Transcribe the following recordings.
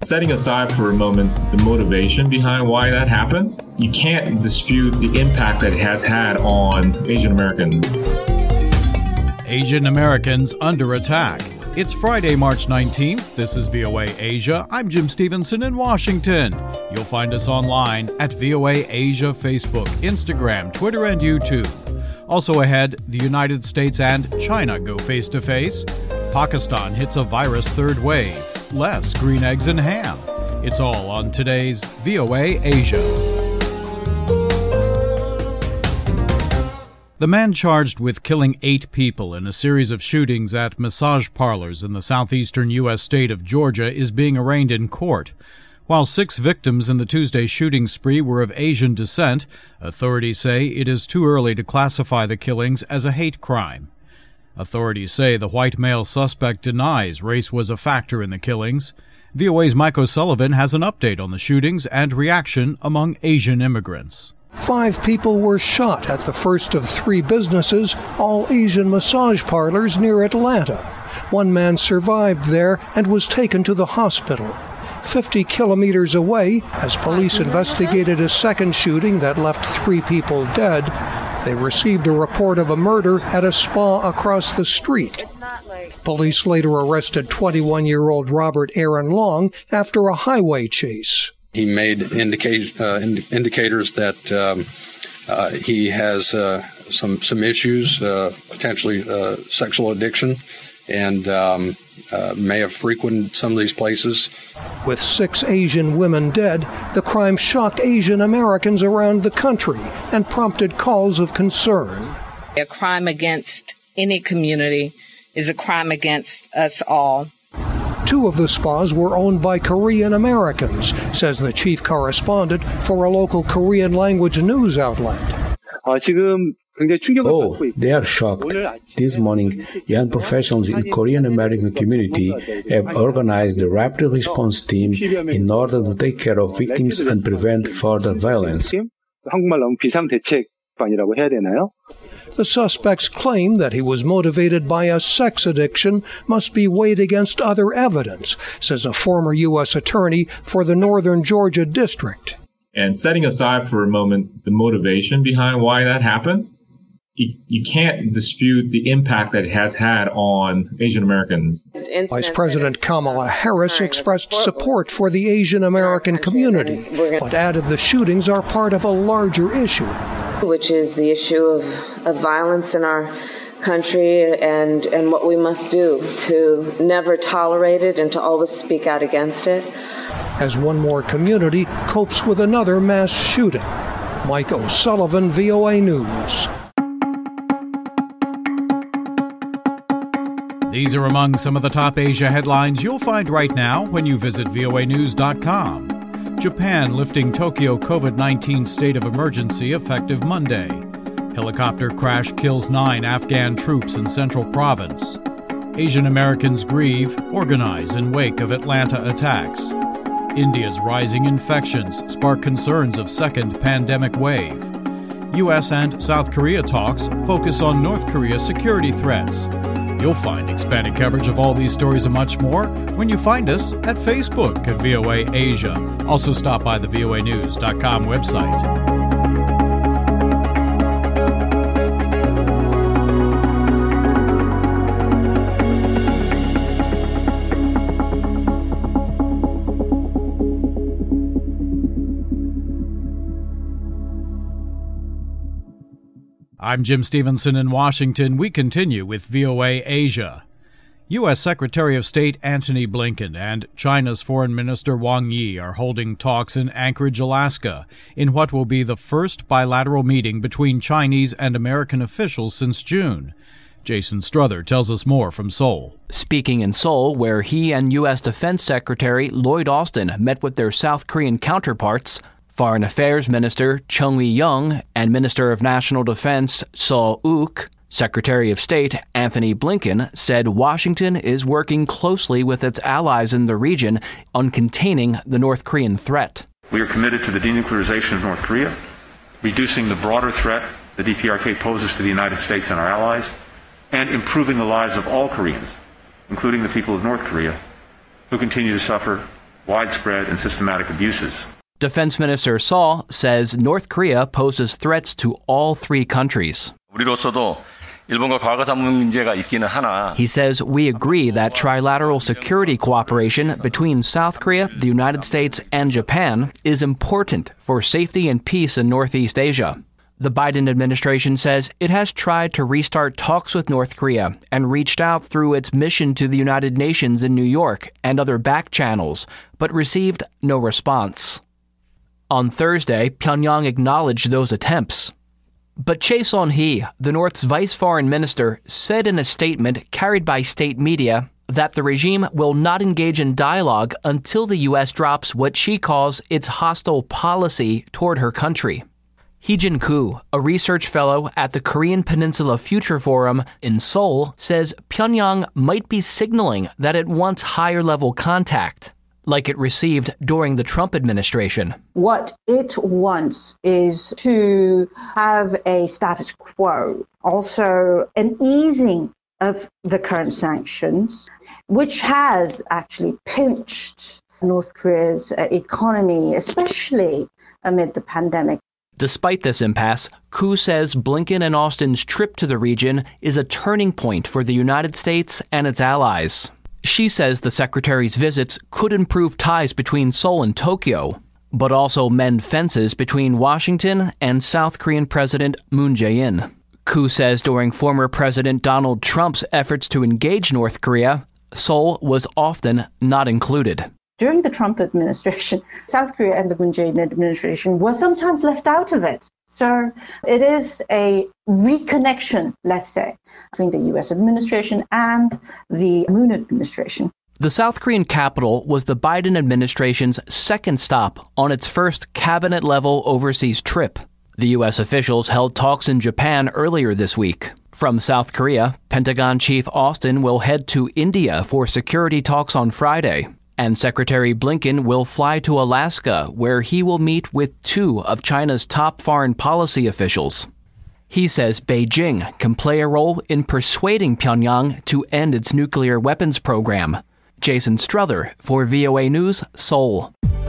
Setting aside for a moment the motivation behind why that happened, you can't dispute the impact that it has had on Asian Americans. Asian Americans under attack. It's Friday, March 19th. This is VOA Asia. I'm Jim Stevenson in Washington. You'll find us online at VOA Asia Facebook, Instagram, Twitter, and YouTube. Also ahead, the United States and China go face-to-face. Pakistan hits a virus third wave. Less green eggs and ham. It's all on today's VOA Asia. The man charged with killing 8 people in a series of shootings at massage parlors in the southeastern U.S. state of Georgia is being arraigned in court. While 6 victims in the Tuesday shooting spree were of Asian descent, authorities say it is too early to classify the killings as a hate crime. Authorities say the white male suspect denies race was a factor in the killings. VOA's Mike O'Sullivan has an update on the shootings and reaction among Asian immigrants. 5 people were shot at the first of 3 businesses, all Asian massage parlors near Atlanta. 1 man survived there and was taken to the hospital. 50 kilometers away, as police investigated a second shooting that left 3 people dead, they received a report of a murder at a spa across the street. Police later arrested 21-year-old Robert Aaron Long after a highway chase. He made indicators that he has some issues, potentially sexual addiction, and may have frequented some of these places. With 6 Asian women dead, the crime shocked Asian Americans around the country and prompted calls of concern. A crime against any community is a crime against us all. 2 of the spas were owned by Korean Americans, says the chief correspondent for a local Korean language news outlet. Oh, they are shocked. This morning, young professionals in Korean American community have organized a rapid response team in order to take care of victims and prevent further violence. The suspect's claim that he was motivated by a sex addiction must be weighed against other evidence, says a former U.S. attorney for the Northern Georgia District. And setting aside for a moment the motivation behind why that happened, you can't dispute the impact that it has had on Asian Americans. Vice President Kamala Harris expressed support for the Asian American community, but added the shootings are part of a larger issue, which is the issue of violence in our country and what we must do to never tolerate it and to always speak out against it. As one more community copes with another mass shooting. Mike O'Sullivan, VOA News. These are among some of the top Asia headlines you'll find right now when you visit voanews.com. Japan lifting Tokyo COVID-19 state of emergency effective Monday. Helicopter crash kills 9 Afghan troops in Central Province. Asian Americans grieve, organize in wake of Atlanta attacks. India's rising infections spark concerns of second pandemic wave. U.S. and South Korea talks focus on North Korea's security threats. You'll find expanded coverage of all these stories and much more when you find us at Facebook at VOA Asia. Also stop by the voanews.com website. I'm Jim Stevenson in Washington. We continue with VOA Asia. U.S. Secretary of State Antony Blinken and China's Foreign Minister Wang Yi are holding talks in Anchorage, Alaska, in what will be the first bilateral meeting between Chinese and American officials since June. Jason Strother tells us more from Seoul. Speaking in Seoul, where he and U.S. Defense Secretary Lloyd Austin met with their South Korean counterparts, Foreign Affairs Minister Chung Eui-young and Minister of National Defense Seo Wook, Secretary of State Antony Blinken said Washington is working closely with its allies in the region on containing the North Korean threat. We are committed to the denuclearization of North Korea, reducing the broader threat the DPRK poses to the United States and our allies, and improving the lives of all Koreans, including the people of North Korea, who continue to suffer widespread and systematic abuses. Defense Minister Seo says North Korea poses threats to all three countries. He says we agree that trilateral security cooperation between South Korea, the United States, and Japan is important for safety and peace in Northeast Asia. The Biden administration says it has tried to restart talks with North Korea and reached out through its mission to the United Nations in New York and other back channels, but received no response. On Thursday, Pyongyang acknowledged those attempts. But Chae Son-hee, the North's vice foreign minister, said in a statement carried by state media that the regime will not engage in dialogue until the U.S. drops what she calls its hostile policy toward her country. Hee-jin Koo, a research fellow at the Korean Peninsula Future Forum in Seoul, says Pyongyang might be signaling that it wants higher-level contact, like it received during the Trump administration. What it wants is to have a status quo, also an easing of the current sanctions, which has actually pinched North Korea's economy, especially amid the pandemic. Despite this impasse, Koo says Blinken and Austin's trip to the region is a turning point for the United States and its allies. She says the secretary's visits could improve ties between Seoul and Tokyo, but also mend fences between Washington and South Korean President Moon Jae-in. Koo says during former President Donald Trump's efforts to engage North Korea, Seoul was often not included. During the Trump administration, South Korea and the Moon Jae-in administration was sometimes left out of it. So it is a reconnection, let's say, between the U.S. administration and the Moon administration. The South Korean capital was the Biden administration's second stop on its first cabinet-level overseas trip. The U.S. officials held talks in Japan earlier this week. From South Korea, Pentagon Chief Austin will head to India for security talks on Friday. And Secretary Blinken will fly to Alaska, where he will meet with two of China's top foreign policy officials. He says Beijing can play a role in persuading Pyongyang to end its nuclear weapons program. Jason Struther for VOA News, Seoul.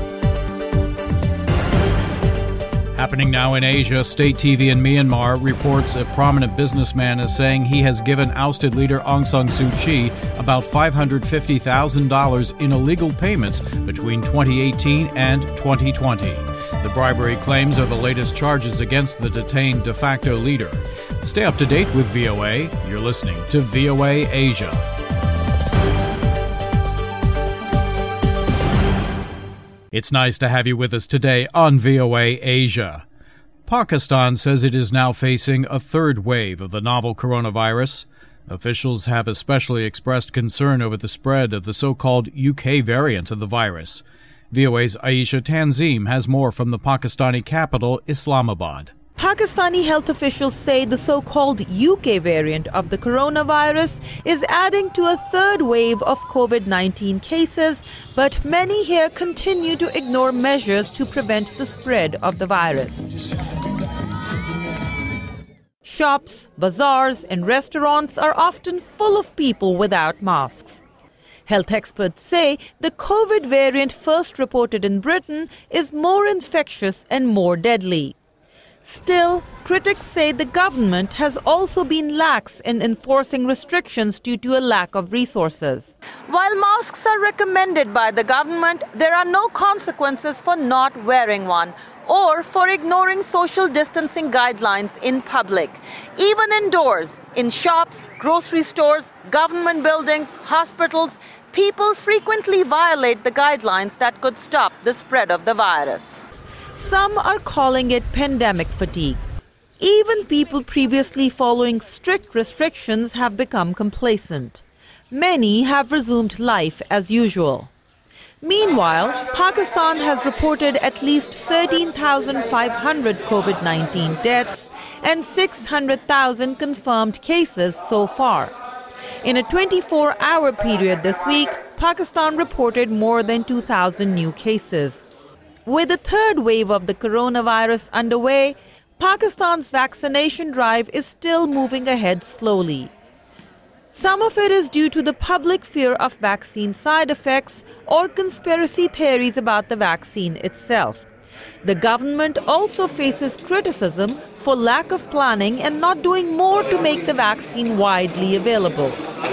Happening now in Asia, state TV in Myanmar reports a prominent businessman is saying he has given ousted leader Aung San Suu Kyi about $550,000 in illegal payments between 2018 and 2020. The bribery claims are the latest charges against the detained de facto leader. Stay up to date with VOA. You're listening to VOA Asia. It's nice to have you with us today on VOA Asia. Pakistan says it is now facing a third wave of the novel coronavirus. Officials have especially expressed concern over the spread of the so-called UK variant of the virus. VOA's Aisha Tanzim has more from the Pakistani capital, Islamabad. Pakistani health officials say the so-called UK variant of the coronavirus is adding to a third wave of COVID-19 cases, but many here continue to ignore measures to prevent the spread of the virus. Shops, bazaars, and restaurants are often full of people without masks. Health experts say the COVID variant first reported in Britain is more infectious and more deadly. Still, critics say the government has also been lax in enforcing restrictions due to a lack of resources. While masks are recommended by the government, there are no consequences for not wearing one or for ignoring social distancing guidelines in public. Even indoors, in shops, grocery stores, government buildings, hospitals, people frequently violate the guidelines that could stop the spread of the virus. Some are calling it pandemic fatigue. Even people previously following strict restrictions have become complacent. Many have resumed life as usual. Meanwhile, Pakistan has reported at least 13,500 COVID-19 deaths and 600,000 confirmed cases so far. In a 24-hour period this week, Pakistan reported more than 2,000 new cases. With the third wave of the coronavirus underway, Pakistan's vaccination drive is still moving ahead slowly. Some of it is due to the public fear of vaccine side effects or conspiracy theories about the vaccine itself. The government also faces criticism for lack of planning and not doing more to make the vaccine widely available.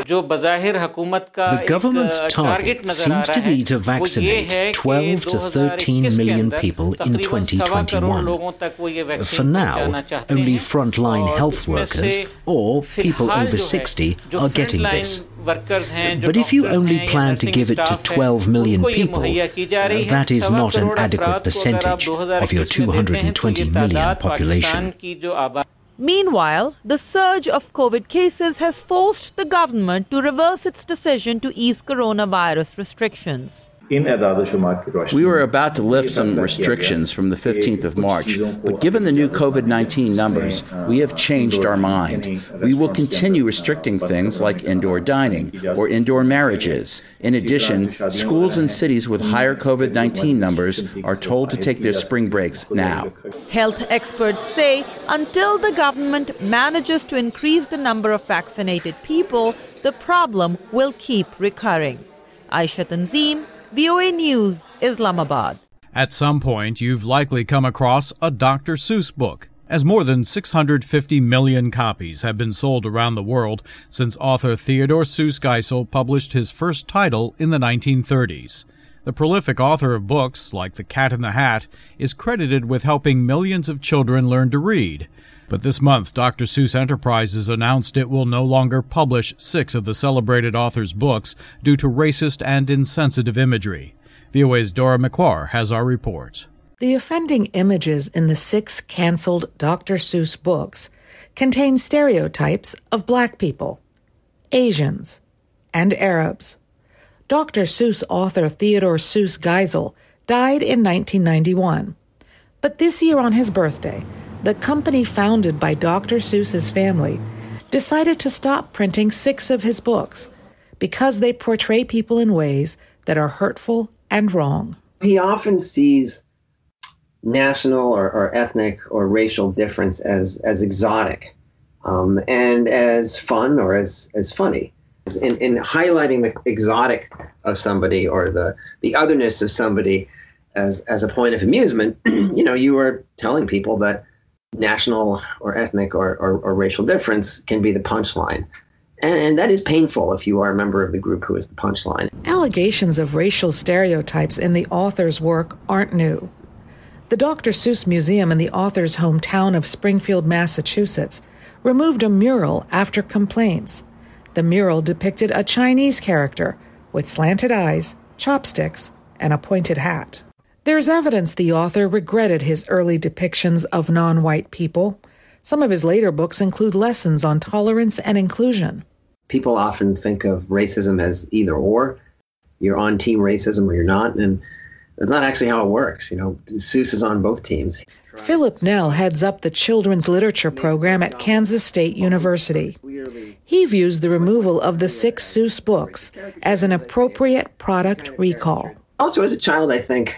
The government's target seems to be to vaccinate 12 to 13 million people in 2021. For now, only frontline health workers or people over 60 are getting this. But if you only plan to give it to 12 million people, that is not an adequate percentage of your 220 million population. Meanwhile, the surge of COVID cases has forced the government to reverse its decision to ease coronavirus restrictions. We were about to lift some restrictions from the 15th of March, but given the new COVID-19 numbers, we have changed our mind. We will continue restricting things like indoor dining or indoor marriages. In addition, schools in cities with higher COVID-19 numbers are told to take their spring breaks now. Health experts say until the government manages to increase the number of vaccinated people, the problem will keep recurring. Aisha Tanzim, VOA News, Islamabad. At some point, you've likely come across a Dr. Seuss book, as more than 650 million copies have been sold around the world since author Theodore Seuss Geisel published his first title in the 1930s. The prolific author of books like The Cat in the Hat is credited with helping millions of children learn to read. But this month, Dr. Seuss Enterprises announced it will no longer publish 6 of the celebrated author's books due to racist and insensitive imagery. VOA's Dora McQuarr has our report. The offending images in the 6 canceled Dr. Seuss books contain stereotypes of Black people, Asians, and Arabs. Dr. Seuss author Theodore Seuss Geisel died in 1991. But this year on his birthday, the company founded by Dr. Seuss's family decided to stop printing 6 of his books because they portray people in ways that are hurtful and wrong. He often sees national or ethnic or racial difference as exotic and as fun or as funny. In highlighting the exotic of somebody or the otherness of somebody as a point of amusement, you are telling people that national or ethnic or racial difference can be the punchline. And that is painful if you are a member of the group who is the punchline. Allegations of racial stereotypes in the author's work aren't new. The Dr. Seuss Museum in the author's hometown of Springfield, Massachusetts, removed a mural after complaints. The mural depicted a Chinese character with slanted eyes, chopsticks, and a pointed hat. There's evidence the author regretted his early depictions of non-white people. Some of his later books include lessons on tolerance and inclusion. People often think of racism as either or. You're on team racism or you're not, and that's not actually how it works. Seuss is on both teams. Philip Nell heads up the children's literature program at Kansas State University. He views the removal of the 6 Seuss books as an appropriate product recall. Also, as a child, I think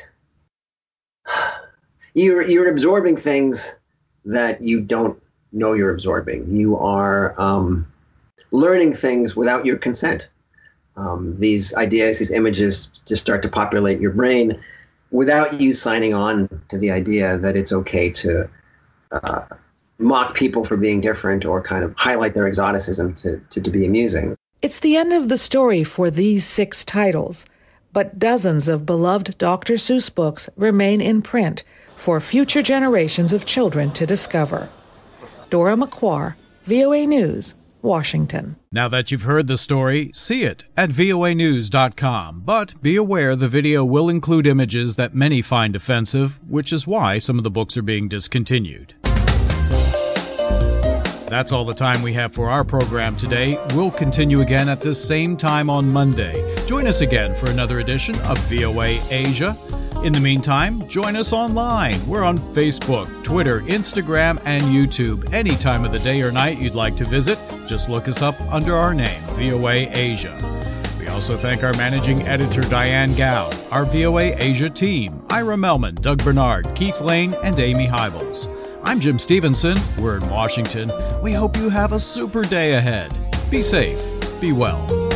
you're absorbing things that you don't know you're absorbing. You are learning things without your consent. These ideas, these images just start to populate your brain without you signing on to the idea that it's okay to mock people for being different or kind of highlight their exoticism to be amusing. It's the end of the story for these 6 titles, but dozens of beloved Dr. Seuss books remain in print for future generations of children to discover. Dora McQuarr, VOA News, Washington. Now that you've heard the story, see it at voanews.com. But be aware the video will include images that many find offensive, which is why some of the books are being discontinued. That's all the time we have for our program today. We'll continue again at this same time on Monday. Join us again for another edition of VOA Asia. In the meantime, join us online. We're on Facebook, Twitter, Instagram, and YouTube. Any time of the day or night you'd like to visit, just look us up under our name, VOA Asia. We also thank our managing editor, Diane Gao, our VOA Asia team, Ira Melman, Doug Bernard, Keith Lane, and Amy Hybels. I'm Jim Stevenson. We're in Washington. We hope you have a super day ahead. Be safe. Be well.